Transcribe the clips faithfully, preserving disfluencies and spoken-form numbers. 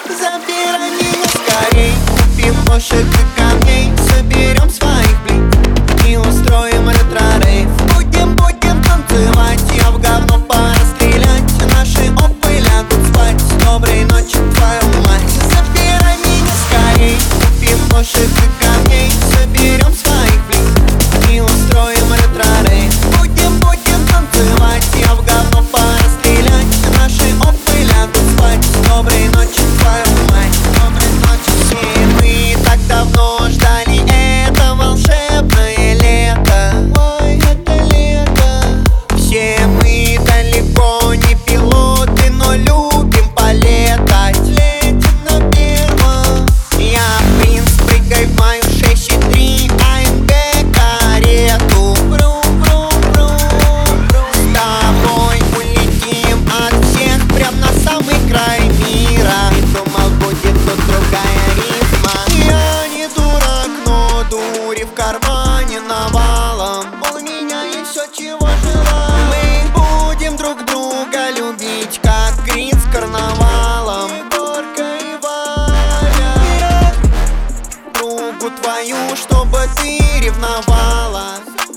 Забирай меня скорей, купим лошадь и камней, соберем своих блин и устроим ретро-рейв. Будем, будем танцевать, я в говно пора стрелять. Наши опы лягут спать, доброй ночи, твою мать. Забирай меня скорей, купим лошадь и камней, соберем своих блин и устроим ретро-рейв. Будем, будем танцевать, я в говно пора стрелять. Наши опы лягут спать, доброй ночи, твою мать. Доброй ночи. Все мы так давно ждали это волшебное лето. Ой, это лето. Все мы далеко не пилоты, но любим полетать. Летим на первом. Я принц, прыгай в мою шесть и три АМГ карету. Брум, брум, брум, брум. С тобой улетим от всех прям на самый край мира. И думал, будет тут другая рифма. Я не дурак, но дури в кармане навалом. У меня есть все, чего желаю. Мы будем друг друга любить, как Крис с карнавалом. Егорка и Валя. Другу твою, чтобы ты ревновала.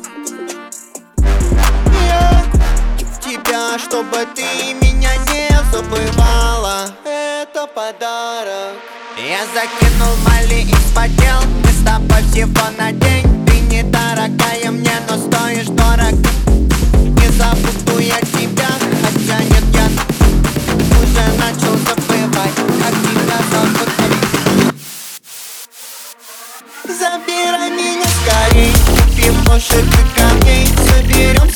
Я в тебя, чтобы ты меня не забывала. Это подарок. Я закинул мали и вспотел. Мы с тобой всего на день. Ты недорогая мне, но стоишь дорого. Не забуду я тебя, хотя нет, я уже начал забывать, как тебя зовут. Забирай меня скорей, купим лошадь и камней, соберем